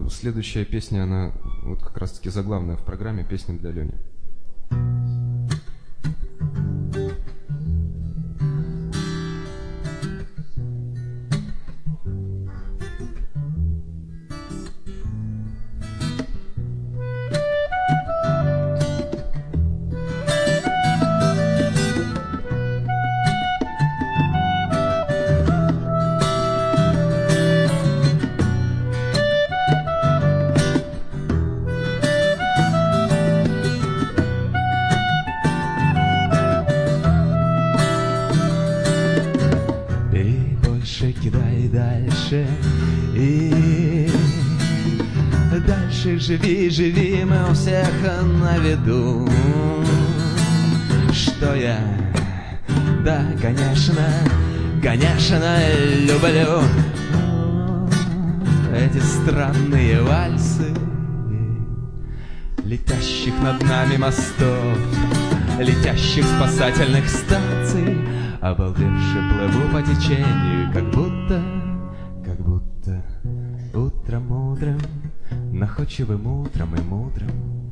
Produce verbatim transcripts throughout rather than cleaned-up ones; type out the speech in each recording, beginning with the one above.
следующая песня, она вот как раз-таки заглавная в программе, песня для Лёни. Кидай дальше и дальше живи, живи, мы у всех на виду. Что я, да, конечно, конечно, люблю эти странные вальсы летящих над нами мостов, летящих спасательных станций. Обалдевши плыву по течению, как будто, как будто утром мудрым, находчивым утром и мудрым.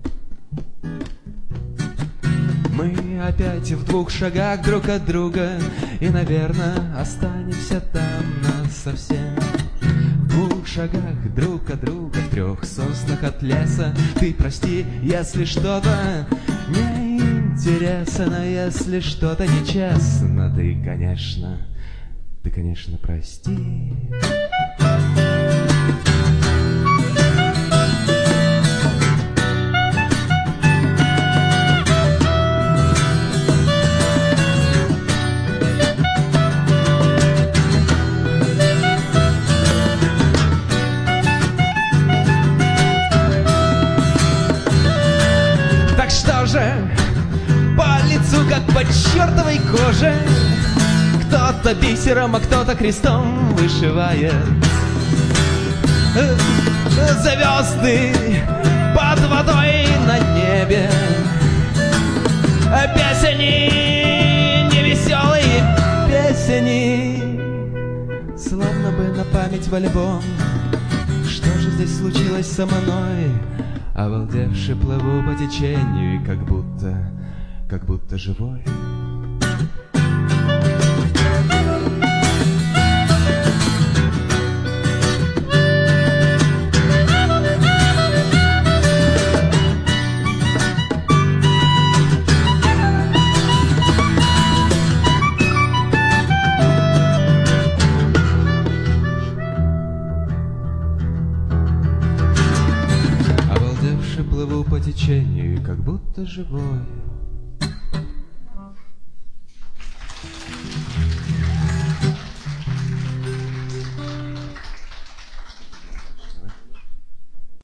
Мы опять в двух шагах друг от друга, и, наверное, останемся там насовсем. В двух шагах друг от друга, в трех соснах от леса. Ты прости, если что-то не интересно, если что-то нечестно, ты, конечно, ты, конечно, прости. Так что же, по лицу, как по чертовой коже, кто-то бисером, а кто-то крестом вышивает звезды под водой на небе. Песни, невеселые песни, словно бы на память в альбом. Что же здесь случилось со мной? Обалдевши плыву по течению, и как будто, как будто живой. Обалдевши плыву по течению, и как будто живой.